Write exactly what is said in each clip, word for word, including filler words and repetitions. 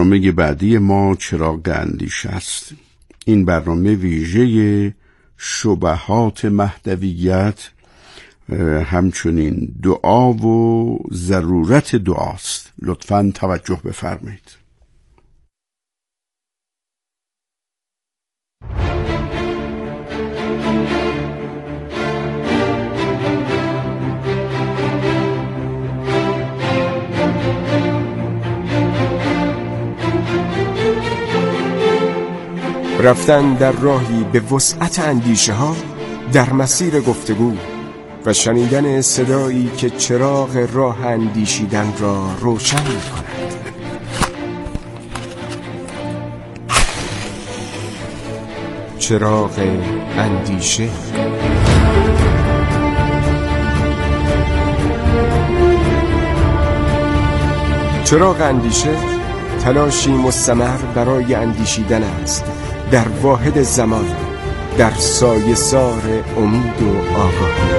برنامه بعدی ما چراغ اندیشه است. این برنامه ویژه شبهات مهدویت همچنین دعا و ضرورت دعاست. لطفاً توجه بفرمایید. رفتن در راهی به وسعت اندیشه ها در مسیر گفتگو و شنیدن صدایی که چراغ راه اندیشیدن را روشن می کند. چراغ اندیشه. چراغ اندیشه تلاشی مستمر برای اندیشیدن است در واحد زمان، در سایه سار امید و آگاهی.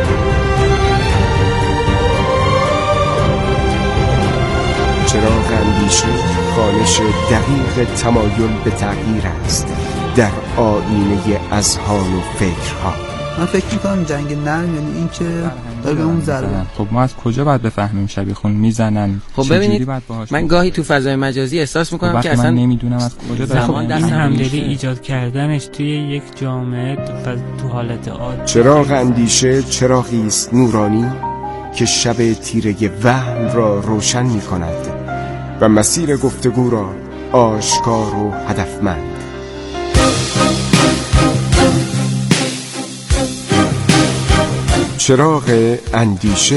چراغ اندیشه خوانش دقیق تمایل به تغییر است در آینه اذهان و فکرها. من فکر میکنم جنگ نرم یعنی این که داره به اون ضربه. خب ما از کجا باید بفهمیم شبیه خون میزنن؟ خب ببینید من گاهی تو فضای مجازی احساس میکنم که اصلا من نمیدونم از کجا داره. خب این همدلی ایجاد کردنش توی یک جامعه تو حالت عادی. چراغ اندیشه چراغی است نورانی که شب تیره وهم را روشن میکند و مسیر گفتگو را آشکار و هدفمند. چراغ اندیشه.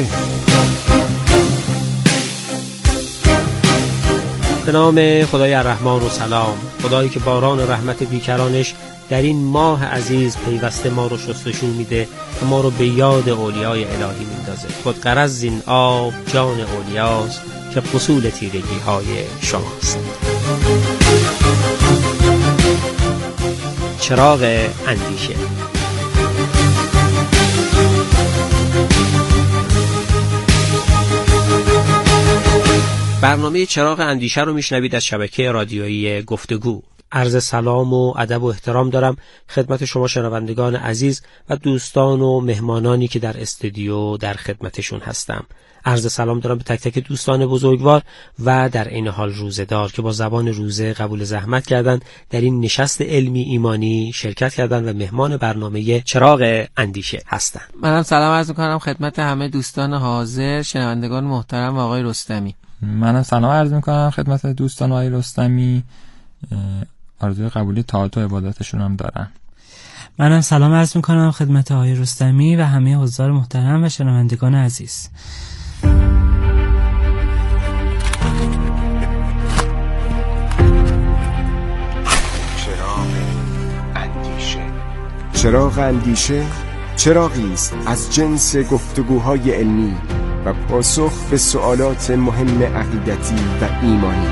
به نام خدای الرحمن و سلام، خدایی که باران رحمت بیکرانش در این ماه عزیز پیوسته ما رو شستشو میده و ما رو به یاد اولیای الهی میندازه. خود غرض این آب جان اولیاست که فصول تیرگی های شماست. چراغ اندیشه. برنامه چراغ اندیشه رو میشنوید از شبکه رادیویی گفتگو. عرض سلام و ادب و احترام دارم خدمت شما شنوندگان عزیز و دوستان و مهمانانی که در استودیو در خدمتشون هستم. عرض سلام دارم به تک تک دوستان بزرگوار و در این حال روزه‌دار که با زبان روزه قبول زحمت کردند در این نشست علمی ایمانی شرکت کردند و مهمان برنامه چراغ اندیشه هستند. منم سلام عرض می‌کنم خدمت همه دوستان حاضر، شنوندگان محترم و آقای رستمی. منم سلام عرض می‌کنم خدمت دوستان آقای رستمی، آرزوی قبولی طاعت و عبادتشون هم دارن. منم سلام عرض می‌کنم خدمت آقای رستمی و همه حضار محترم و شنوندگان عزیز. چراغ اندیشه. چراغ اندیشه چراغی است از جنس گفتگوهای علمی و پاسخ به سوالات مهم عقیدتی و ایمانی.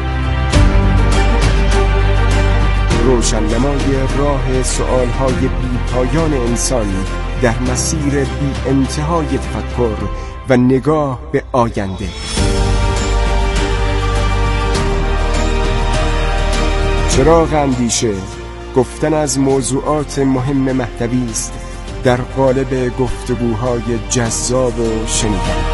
روشننمای راه سوالهای بی پایان انسان در مسیر بی انتهای تفکر و نگاه به آینده. چراغ اندیشه گفتن از موضوعات مهم مهدوی است در قالب گفتگوهای جذاب و شنیدنی.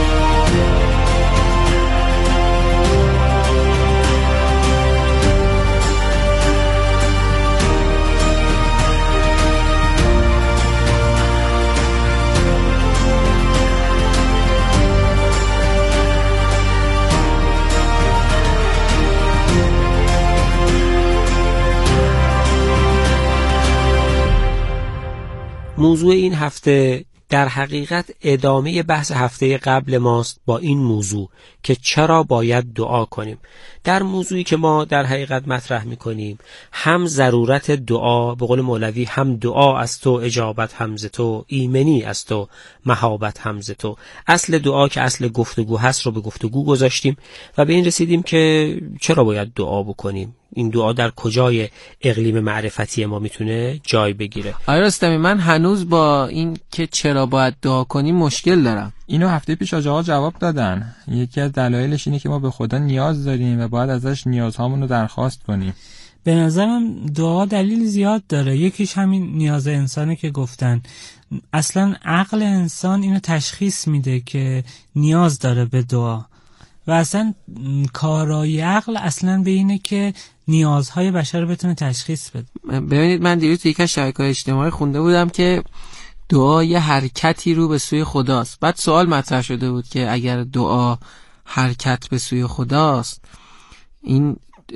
موضوع این هفته در حقیقت ادامه بحث هفته قبل ماست با این موضوع که چرا باید دعا کنیم. در موضوعی که ما در حقیقت مطرح میکنیم هم ضرورت دعا، به قول مولوی هم دعا از تو اجابت هم ز تو، ایمنی از تو مهابت هم ز تو. اصل دعا که اصل گفتگو هست رو به گفتگو گذاشتیم و به این رسیدیم که چرا باید دعا بکنیم، این دعا در کجای اقلیم معرفتی ما میتونه جای بگیره؟ آقای رستمی، من هنوز با این که چرا باید دعا کنیم مشکل دارم. اینو هفته پیش آقا جواب دادن. یکی از دلایلش اینه که ما به خدا نیاز داریم و باید ازش نیازهامون رو درخواست کنیم. به نظرم دعا دلیل زیاد داره. یکیش همین نیاز انسانه که گفتن. اصلا عقل انسان اینو تشخیص میده که نیاز داره به دعا و اصلا کارای عقل اصلا به اینه که نیازهای بشر رو بتونه تشخیص بده. ببینید، من دیروز توی یک از شبکه‌های اجتماعی خونده بودم که دعا یه حرکتی رو به سوی خداست. بعد سوال مطرح شده بود که اگر دعا حرکت به سوی خداست، این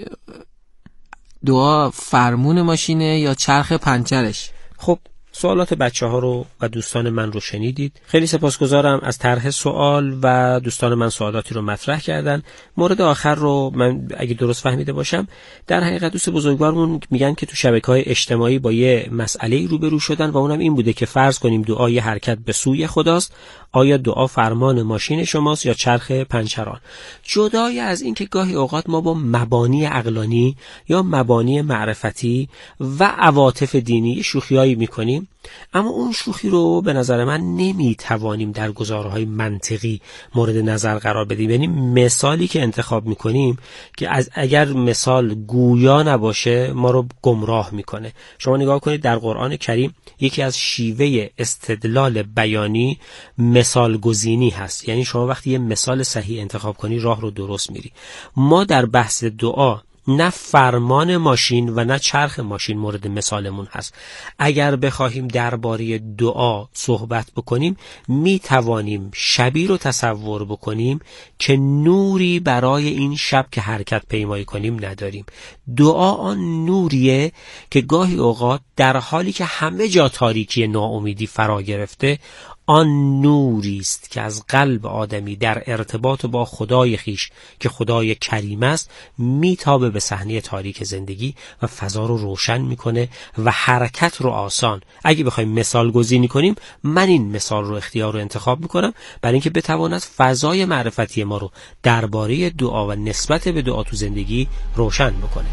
دعا فرمون ماشینه یا چرخ پنچرش؟ خب سوالات بچه ها رو و دوستان من رو شنیدید. خیلی سپاسگزارم از طرح سوال و دوستان من سوالاتی رو مطرح کردن. مورد آخر رو من اگه درست فهمیده باشم، در حقیقت دوست بزرگوارمون میگن که تو شبکه‌های اجتماعی با یه مسئله روبرو شدن و اونم این بوده که فرض کنیم دعا یه حرکت به سوی خداست. آیا دعا فرمان ماشین شماست یا چرخ پنچران؟ جدای از این که گاهی اوقات ما با مبانی عقلانی یا مبانی معرفتی و عواطف دینی شوخیایی میکنیم، اما اون شوخی رو به نظر من نمیتوانیم در گزارهای منطقی مورد نظر قرار بدیم. یعنی مثالی که انتخاب میکنیم که از اگر مثال گویا نباشه ما رو گمراه میکنه. شما نگاه کنید در قرآن کریم یکی از شیوه استدلال بیانی مثال گزینی هست. یعنی شما وقتی یه مثال صحیح انتخاب کنی راه رو درست میری. ما در بحث دعا نه فرمان ماشین و نه چرخ ماشین مورد مثالمون هست. اگر بخواهیم درباره دعا صحبت بکنیم می توانیم شبی رو تصور بکنیم که نوری برای این شب که حرکت پیمایی کنیم نداریم. دعا آن نوریه که گاهی اوقات در حالی که همه جا تاریکی ناامیدی فرا گرفته، آن نوری است که از قلب آدمی در ارتباط با خدای خیش که خدای کریم است میتابه به صحنه تاریک زندگی و فضا رو روشن میکنه و حرکت رو آسان. اگه بخوایم مثال گزینی کنیم، من این مثال رو اختیار رو انتخاب میکنم برای اینکه بتواند فضای معرفتی ما رو درباره دعا و نسبت به دعا تو زندگی روشن بکنه.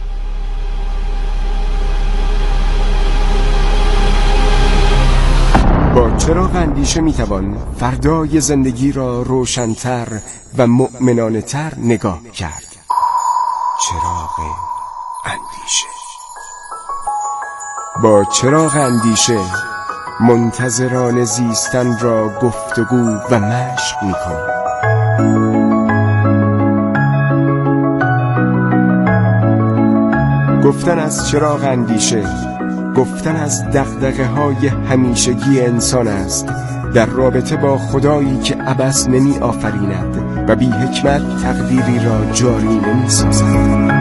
با چراغ اندیشه میتوان فردای زندگی را روشن‌تر و مؤمنانه‌تر نگاه کرد. چراغ اندیشه. با چراغ اندیشه منتظران زیستن را گفتگو و مشق میکنیم. گفتن از چراغ اندیشه، گفتن از دغدغه های همیشگی انسان است در رابطه با خدایی که عبث نمی آفریند و بی حکمت تقدیری را جاری نمی سازد.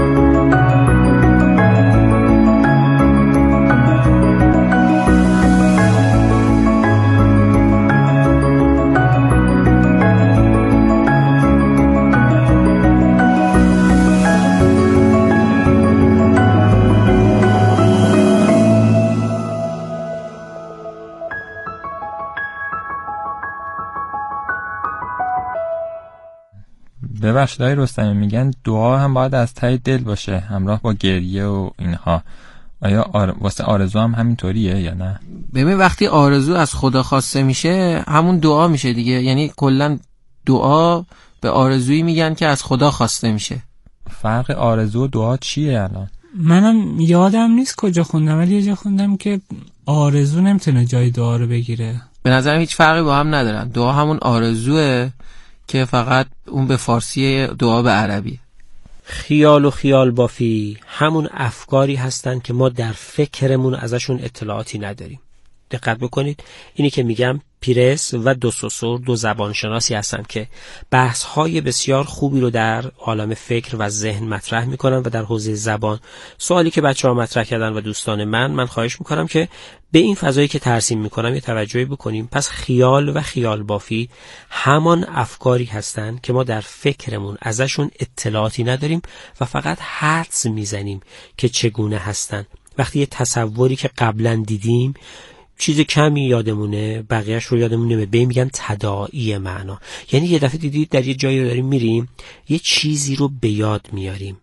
ببخشید آقای رستمی، میگن دعا هم باید از ته دل باشه همراه با گریه و اینها. آیا آر... واسه آرزو هم همینطوریه یا نه؟ ببین، وقتی آرزو از خدا خواسته میشه همون دعا میشه دیگه. یعنی کلا دعا به آرزویی میگن که از خدا خواسته میشه. فرق آرزو و دعا چیه الان؟ منم یادم نیست کجا خوندم، ولی یه جا خوندم که آرزو نمیتونه جای دعا رو بگیره. به نظرم هیچ فرقی با هم ندارن. دعا همون آرزوه که فقط اون به فارسی، دعا به عربی. خیال و خیال بافی همون افکاری هستن که ما در فکرمون ازشون اطلاعاتی نداریم. دقت بکنید، اینی که میگم پیرس و دوسوسور دو زبانشناسی هستن که بحث‌های بسیار خوبی رو در عالم فکر و ذهن مطرح میکنن و در حوزه زبان سوالی که بچه‌ها مطرح کردن و دوستان من من خواهش میکنم که به این فضایی که ترسیم میکنم یه توجهی بکنیم. پس خیال و خیال بافی همان افکاری هستن که ما در فکرمون ازشون اطلاعاتی نداریم و فقط حدس میزنیم که چگونه هستن. وقتی یه تصوری که قبلا دیدیم چیز کمی یادمونه، بقیهش رو یادمون نمیاد، به این میگن تداعی معنا. یعنی یه دفعه دیدید در یه جایی رو داریم میریم، یه چیزی رو به یاد میاریم،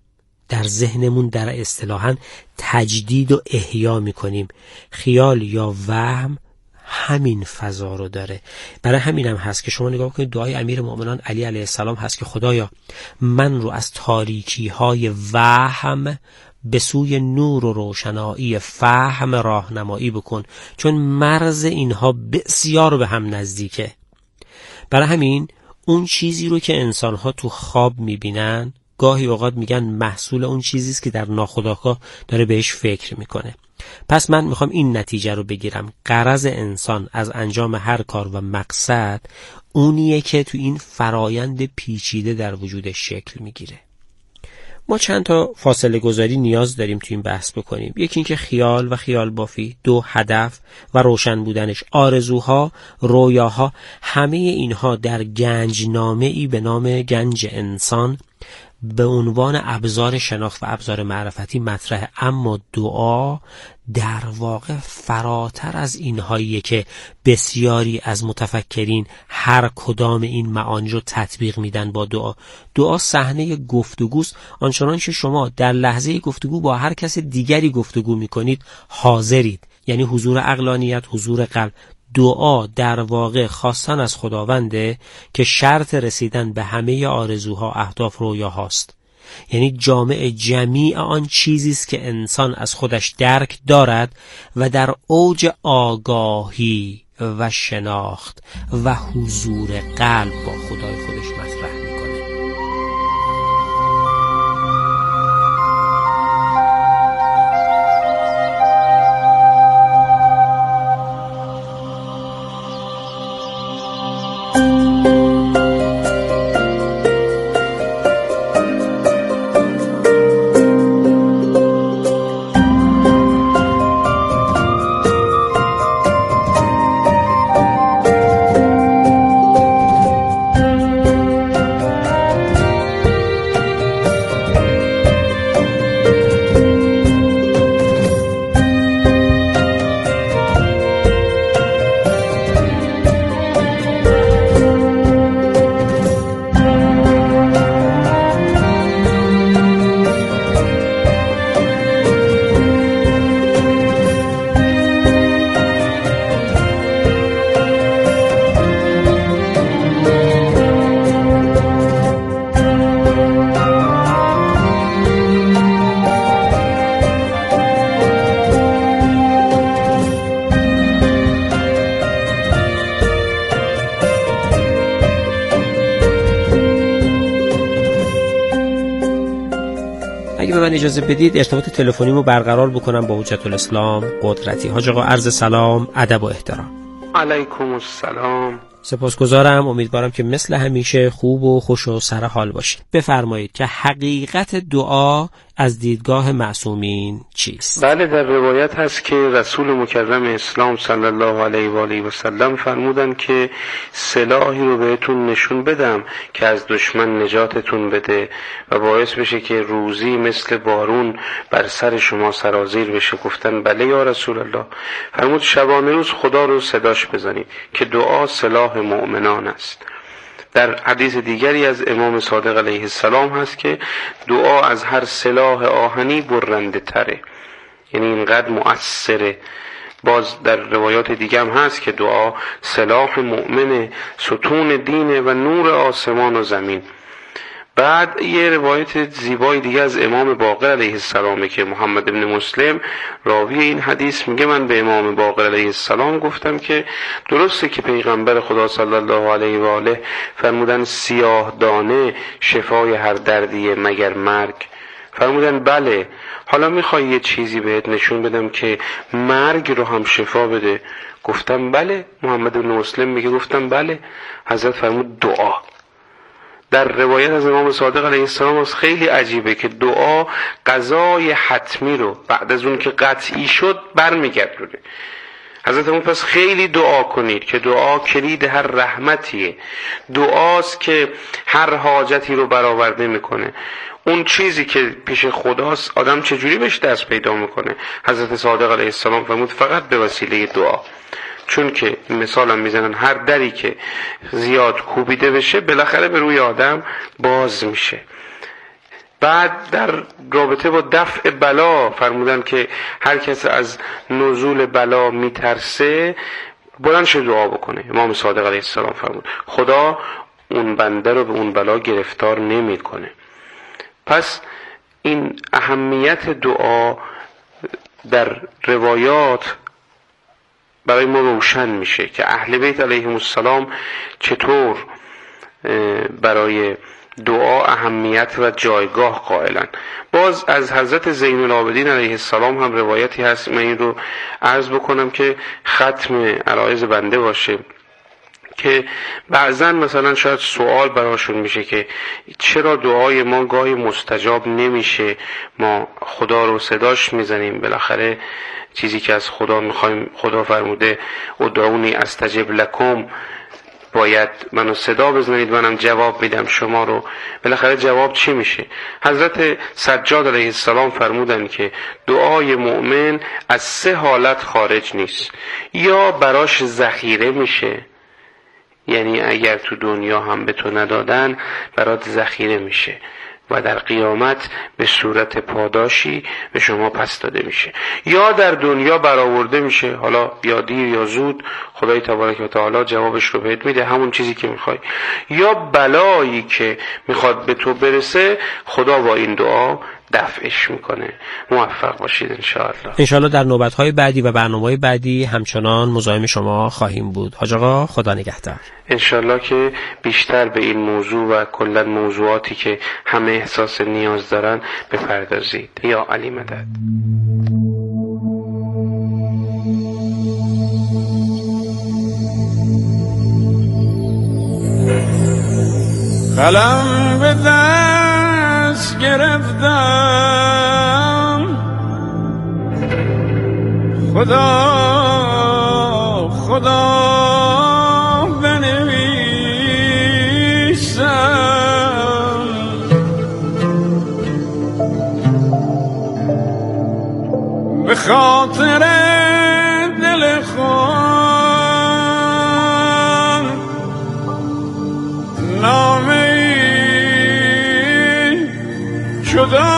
در ذهنمون در اصطلاحاً تجدید و احیا میکنیم. خیال یا وهم همین فضا رو داره. برای همین هم هست که شما نگاه کنید دعای امیر مؤمنان علی علیه السلام هست که خدایا من رو از تاریکی های وهم به سوی نور و روشنایی فهم راهنمایی بکن، چون مرز اینها بسیار به هم نزدیکه. برای همین اون چیزی رو که انسان‌ها تو خواب می‌بینن گاهی اوقات میگن محصول اون چیزی است که در ناخودآگاه داره بهش فکر میکنه. پس من میخوام این نتیجه رو بگیرم، غرض انسان از انجام هر کار و مقصد اونیه که تو این فرایند پیچیده در وجودش شکل میگیره. ما چند تا فاصله گذاری نیاز داریم تو این بحث بکنیم. یکی این که خیال و خیال بافی، دو هدف و روشن بودنش، آرزوها، رویاها، همه اینها در گنجنامه‌ای به نام گنج انسان به عنوان ابزار شناخت و ابزار معرفتی مطرحه. اما دعا در واقع فراتر از اینهاییه که بسیاری از متفکرین هر کدام این معانی رو تطبیق میدن با دعا. دعا صحنه گفتگوست، آنچنان که شما در لحظه گفتگو با هر کس دیگری گفتگو میکنید حاضرید، یعنی حضور عقلانیت، حضور قلب. دعا در واقع خواستن از خداونده که شرط رسیدن به همه آرزوها، اهداف، رویاهاست. یعنی جامع جمیع آن چیزی است که انسان از خودش درک دارد و در اوج آگاهی و شناخت و حضور قلب با خدای خودش مطرح میکنه. اگه به من اجازه بدید ارتباط تلفنیمو برقرار بکنم با حجت الاسلام قدرتی. حاج آقا عرض سلام، ادب و احترام. علیکم السلام. سپاسگزارم، امیدوارم که مثل همیشه خوب و خوش و سر حال باشید. بفرمایید که حقیقت دعا از دیدگاه معصومین چیست؟ بله، در روایت هست که رسول مکرم اسلام صلی الله علیه و آله و سلم فرمودن که سلاحی رو بهتون نشون بدم که از دشمن نجاتتون بده و باعث بشه که روزی مثل بارون بر سر شما سرازیر بشه. گفتن بله یا رسول الله. فرمود شبانه روز خدا رو صداش بزنید که دعا سلاح مؤمنان است. در حدیث دیگری از امام صادق علیه السلام هست که دعا از هر سلاح آهنی برنده تره، یعنی اینقدر مؤثره. باز در روایات دیگه هم هست که دعا سلاح مؤمن، ستون دینه و نور آسمان و زمین. بعد یه روایت زیبای دیگه از امام باقر علیه السلامه که محمد ابن مسلم راوی این حدیث میگه من به امام باقر علیه السلام گفتم که درسته که پیغمبر خدا صلی الله علیه و آله فرمودن سیاه دانه شفای هر دردیه مگر مرگ؟ فرمودن بله. حالا میخوای یه چیزی بهت نشون بدم که مرگ رو هم شفا بده؟ گفتم بله. محمد ابن مسلم میگه گفتم بله. حضرت فرمود دعا. در روایت از امام صادق علیه السلام است خیلی عجیبه که دعا قضای حتمی رو بعد از اون که قطعی شد برمیگردونه. حضرت اون پس خیلی دعا کنید که دعا کلید هر رحمتیه. دعاست که هر حاجتی رو برآورده میکنه. اون چیزی که پیش خداست آدم چجوری بهش دست پیدا میکنه؟ حضرت صادق علیه السلام فرمود فقط به وسیله دعا. چون که مثالم میزنن هر دری که زیاد کوبیده بشه بالاخره به روی آدم باز میشه. بعد در رابطه با دفع بلا فرمودن که هر کس از نزول بلا میترسه بلند شه دعا بکنه. امام صادق علیه السلام فرمود خدا اون بنده رو به اون بلا گرفتار نمیکنه. پس این اهمیت دعا در روایات برای ما روشن میشه که اهل بیت علیهم السلام چطور برای دعا اهمیت و جایگاه قائلن. باز از حضرت زین العابدین علیه السلام هم روایتی هست، من این رو عرض بکنم که ختم عرایض بنده باشه، که بعضا مثلا شاید سوال براشون میشه که چرا دعای ما گاهی مستجاب نمیشه، ما خدا رو صداش میزنیم، بالاخره چیزی که از خدا میخوایم، خدا فرموده ادعونی استجب لکم، باید منو صدا بزنید منم جواب میدم شما رو، بالاخره جواب چی میشه؟ حضرت سجاد علیه السلام فرمودن که دعای مؤمن از سه حالت خارج نیست، یا براش ذخیره میشه، یعنی اگر تو دنیا هم به تو ندادن برات ذخیره میشه و در قیامت به صورت پاداشی به شما پس داده میشه، یا در دنیا برآورده میشه، حالا یا دیر یا زود خدای تبارک و تعالی جوابش رو بهت میده، همون چیزی که میخوای، یا بلایی که میخواد به تو برسه خدا با این دعا دفعش میکنه. موفق باشید انشاءالله. انشاءالله در نوبت‌های بعدی و برنامه‌های بعدی همچنان مزاحم شما خواهیم بود. حاج آقا خدا نگهدار. انشاءالله که بیشتر به این موضوع و کلا موضوعاتی که همه احساس نیاز دارن بپردازید. یا علی مدد. قلم به دست گرفتم، خدا خدا بنویسم، به خاطر دل خود نامه جدا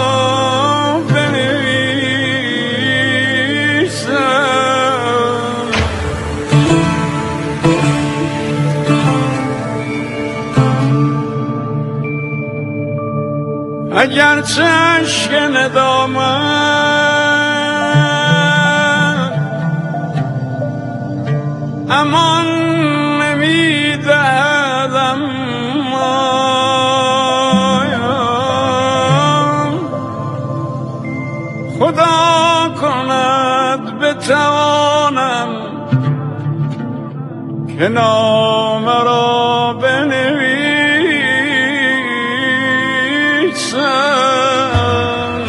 بنویسم، اگر چشک ندامت امان نمیدهدم، خدا کند بتوانم که نام را بنویسم.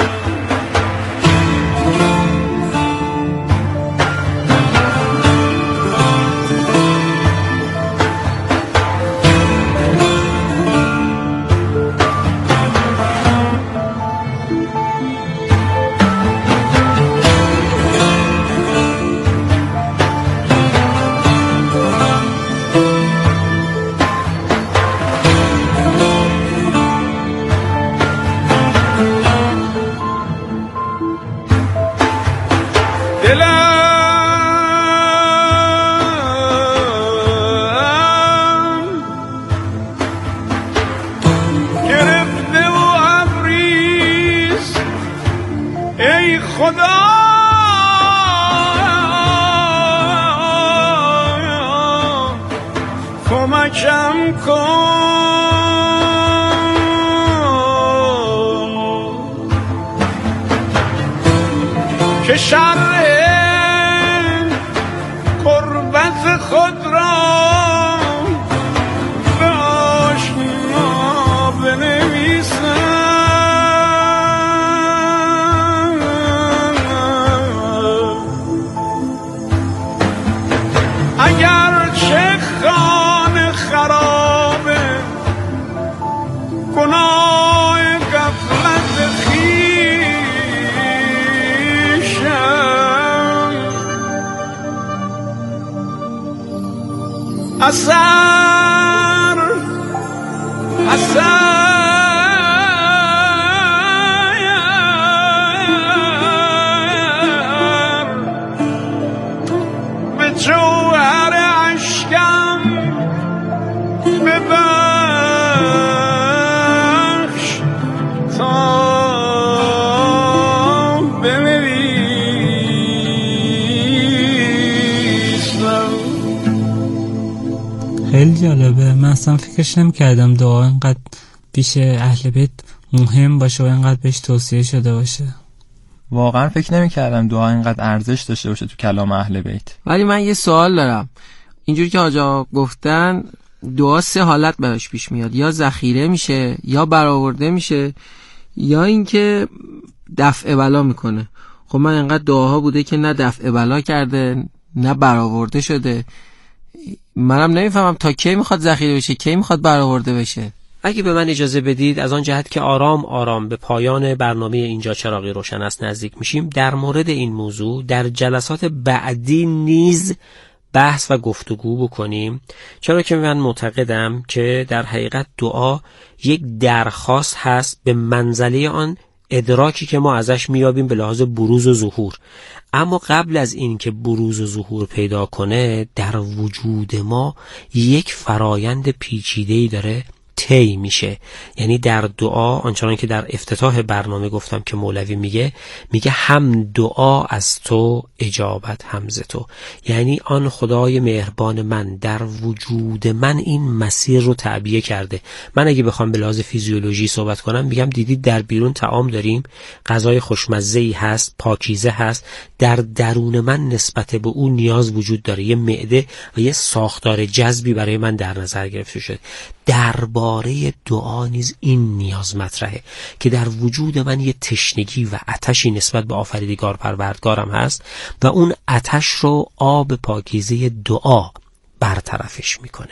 کمکم کن که شرح قربت خود را به آشنا بنویسم، اگر چه خانه خرابه گناه غفلت خویشم، خیلی جالبه. من اصلا فکرش نمی کردم دعا اینقدر پیش اهل بیت مهم باشه و اینقدر بهش توصیه شده باشه. واقعا فکر نمی کردم دعا اینقدر ارزش داشته باشه تو کلام اهل بیت. ولی من یه سوال دارم. اینجوری که آجا گفتن دعا سه حالت براش پیش میاد، یا ذخیره میشه، یا برآورده میشه، یا اینکه دفع بلا میکنه. خب من انقدر دعاها بوده که نه دفع بلا کرده نه برآورده شده. منم نمیفهمم تا کی میخواد ذخیره بشه، کی میخواد برآورده بشه. اگه به من اجازه بدید از آن جهت که آرام آرام به پایان برنامه اینجا چراغی روشن است نزدیک میشیم، در مورد این موضوع در جلسات بعدی نیز بحث و گفتگو بکنیم، چرا که من معتقدم که در حقیقت دعا یک درخواست هست به منزله آن ادراکی که ما ازش میابیم به لحاظ بروز و ظهور. اما قبل از این که بروز و ظهور پیدا کنه در وجود ما یک فرایند پیچیده‌ای داره طی میشه. یعنی در دعا آنچنان که در افتتاح برنامه گفتم که مولوی میگه میگه هم دعا از تو اجابت هم ز تو، یعنی آن خدای مهربان من در وجود من این مسیر رو تعبیه کرده. من اگه بخوام به لحاظ فیزیولوژی صحبت کنم میگم دیدید در بیرون طعام داریم، غذای خوشمزه‌ای هست، پاکیزه هست، در درون من نسبت به اون نیاز وجود داره، یه معده و یه ساختار جذبی برای من در نظر گرفته شده. درباره دعا نیز این نیاز مطرحه که در وجود من یه تشنگی و آتشی نسبت به آفریدگار پروردگارم هست و اون آتش رو آب پاکیزه دعا برطرفش میکنه.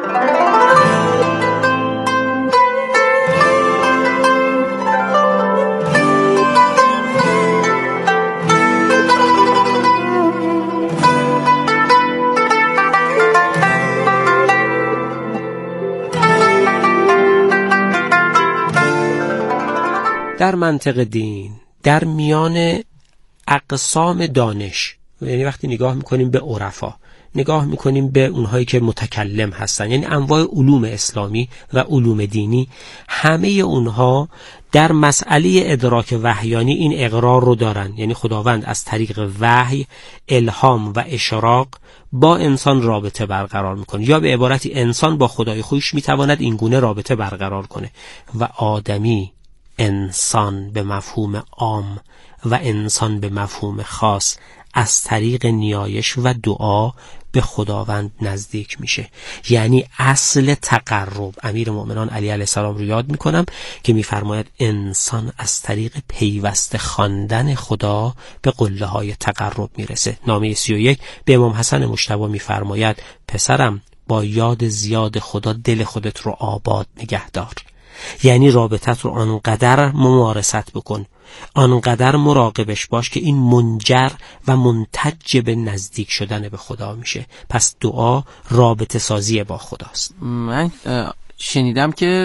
در منطق دین در میان اقسام دانش، یعنی وقتی نگاه میکنیم به عرفا، نگاه میکنیم به اونهایی که متکلم هستن، یعنی انواع علوم اسلامی و علوم دینی، همه اونها در مسئله ادراک وحیانی این اقرار رو دارن. یعنی خداوند از طریق وحی، الهام و اشراق با انسان رابطه برقرار میکنه، یا به عبارتی انسان با خدای خویش میتواند این گونه رابطه برقرار کنه و آدمی، انسان به مفهوم عام و انسان به مفهوم خاص، از طریق نیایش و دعا به خداوند نزدیک میشه. یعنی اصل تقرب، امیر مؤمنان علی علیه السلام رو یاد میکنم که میفرماید انسان از طریق پیوسته خواندن خدا به قله های تقرب میرسه. نامه سی و یک به امام حسن مجتبی میفرماید پسرم با یاد زیاد خدا دل خودت رو آباد نگه دار. یعنی رابطت رو آنقدر ممارست بکن، آنقدر مراقبش باش که این منجر و منتج به نزدیک شدن به خدا میشه. پس دعا رابطه سازی با خداست. من شنیدم که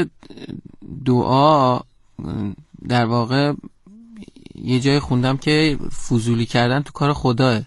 دعا در واقع یه جای خوندم که فضولی کردن تو کار خداه.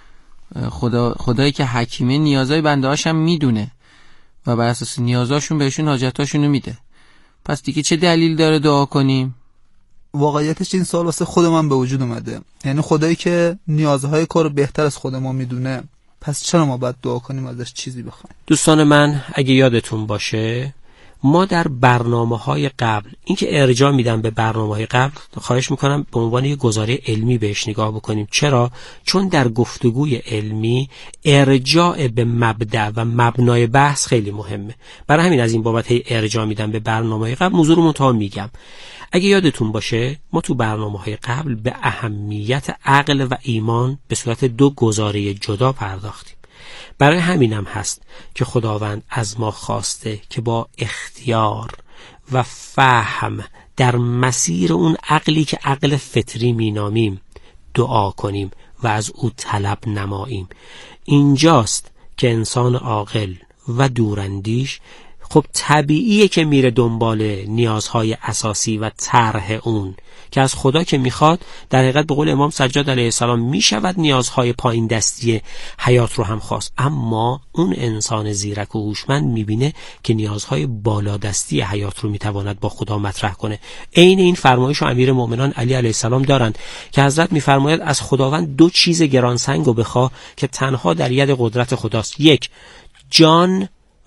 خدا خدایی که حکیمه نیازهای بنده هاشم میدونه و بر اساس نیازاشون بهشون حاجتاشونو میده. پس دیگه چه دلیل داره دعا کنیم؟ واقعیتش این سوال واسه خود من به وجود اومده. یعنی خدایی که نیازهای کارو بهتر از خود ما میدونه، پس چرا ما باید دعا کنیم ازش چیزی بخوایم؟ دوستان من اگه یادتون باشه ما در برنامه‌های قبل، این که ارجاع میدم به برنامه‌های قبل، خواهش میکنم به عنوان یک گزاره علمی بهش نگاه بکنیم. چرا؟ چون در گفتگوی علمی ارجاع به مبدأ و مبنای بحث خیلی مهمه. برای همین از این بابت هی ارجاع میدم به برنامه‌های قبل. موضوع رو منتها میگم. اگه یادتون باشه ما تو برنامه‌های قبل به اهمیت عقل و ایمان به صورت دو گزاره جدا پرداختیم. برای همینم هست که خداوند از ما خواسته که با اختیار و فهم در مسیر اون عقلی که عقل فطری مینامیم دعا کنیم و از او طلب نماییم. اینجاست که انسان عاقل و دوراندیش خب طبیعیه که میره دنبال نیازهای اساسی و طرح اون که از خدا که میخواد، در حقیقت به قول امام سجاد علیه السلام میشود نیازهای پایین دستی حیات رو هم خواست. اما اون انسان زیرک و هوشمند میبینه که نیازهای بالا دستی حیات رو میتواند با خدا مطرح کنه. عین این فرمایش رو امیر مؤمنان علی علیه السلام دارند که حضرت میفرماید از خداوند دو چیز گرانسنگ رو بخواه که تنها در ید قدرت خداست. یک، جان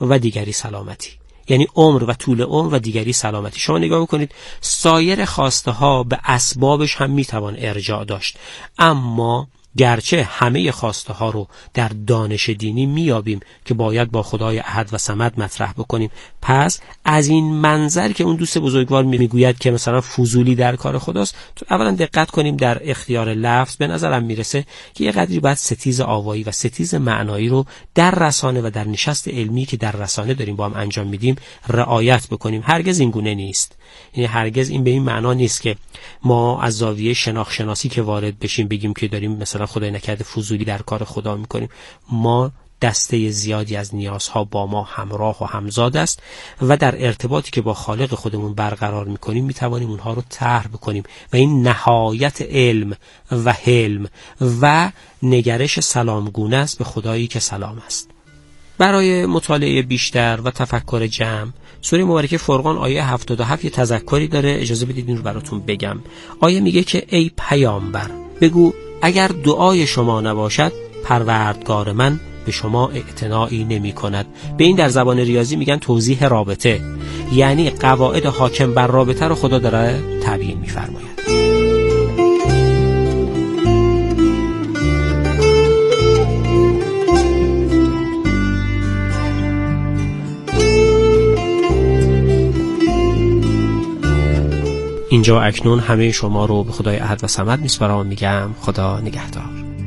و دیگری سلامتی. یعنی عمر و طول عمر و دیگری سلامتی. شما نگاه بکنید سایر خواسته ها به اسبابش هم میتوان ارجاع داشت، اما گرچه همه خواسته ها رو در دانش دینی میابیم که باید با خدای احد و صمد مطرح بکنیم، پس از این منظر که اون دوست بزرگوار میگوید که مثلا فضولی در کار خداست، تو اولا دقت کنیم در اختیار لفظ. به نظرم میرسه که یه قدری باید ستیز آوایی و ستیز معنایی رو در رسانه و در نشست علمی که در رسانه داریم با هم انجام میدیم رعایت بکنیم. هرگز این گونه نیست، یعنی هرگز این به این معنا نیست که ما از زاویه شناخت شناسی که وارد بشیم بگیم که داریم مثلا خدای نکرده فضولی در کار خدا میکنیم. ما دسته زیادی از نیازها با ما همراه و همزاد است و در ارتباطی که با خالق خودمون برقرار میکنیم میتوانیم اونها رو طرح بکنیم و این نهایت علم و حلم و نگرش سلامگونه است به خدایی که سلام است. برای مطالعه بیشتر و تفکر جمع، سوره مبارکه فرقان آیه هفتاد و هفت یه تذکری داره، اجازه بدید این رو براتون بگم. آیه میگه که ای پیامبر بگو اگر دعای شما نباشد پروردگار من به شما اعتنایی نمی کند. به این در زبان ریاضی میگن توضیح رابطه، یعنی قواعد حاکم بر رابطه رو خدا داره تبیین میفرماید. اینجا اکنون همه شما رو به خدای احد و صمد میسپارم، میگم خدا نگهدار.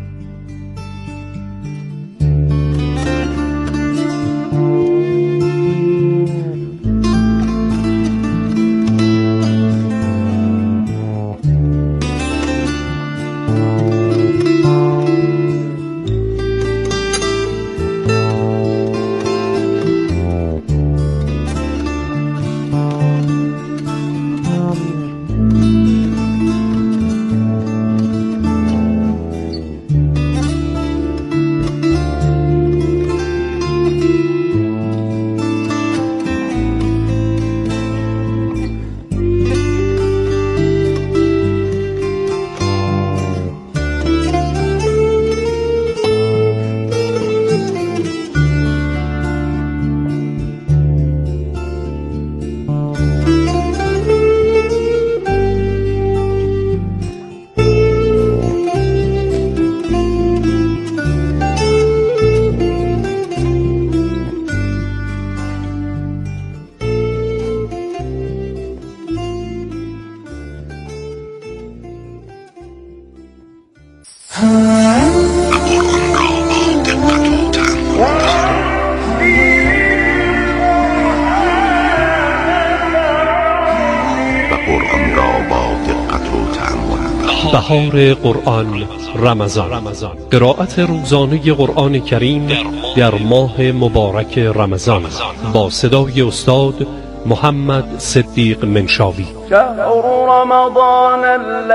بهار قرآن رمضان، قرائت روزانه قرآن کریم در ماه مبارک رمضان با صدای استاد محمد صدیق منشاوی. شهر رمضان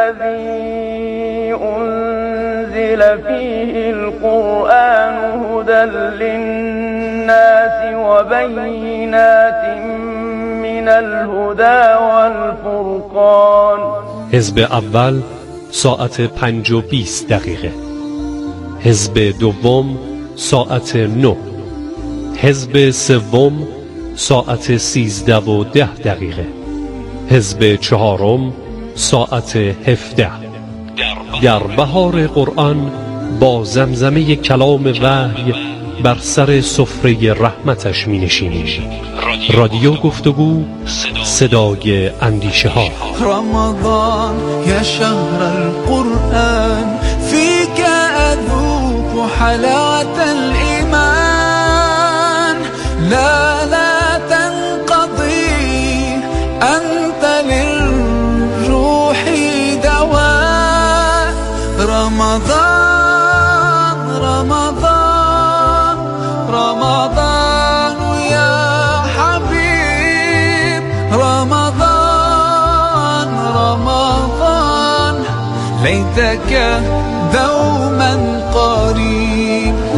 الذي انزل فيه القرآن هدى للناس وبينات من الهدى والفرقان. حزب اول ساعت پنج و بیست دقیقه، حزب دوم ساعت نه، حزب سوم ساعت سیزده و ده دقیقه، حزب چهارم ساعت هفده. در بهار قرآن با زمزمه کلام وحی بر سر سفره رحمتش می نشینیم. رادیو گفتگو، صدای اندیشه ها. رمضان یا شهر القرآن فیک اذوق حلاوة الایمان لا لا تنقضی انت للروح دواء. رمضان رمضان رمضان يا حبيب رمضان رمضان ليتك دوما قريب.